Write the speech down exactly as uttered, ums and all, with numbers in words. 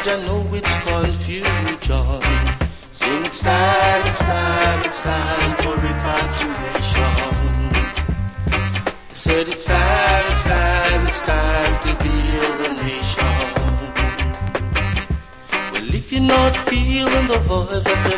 I know it's confusion. Sing it's time, it's time, it's time for repatriation. Said it's time, it's time, it's time to build a nation. Well, if you're not feeling the vibes of the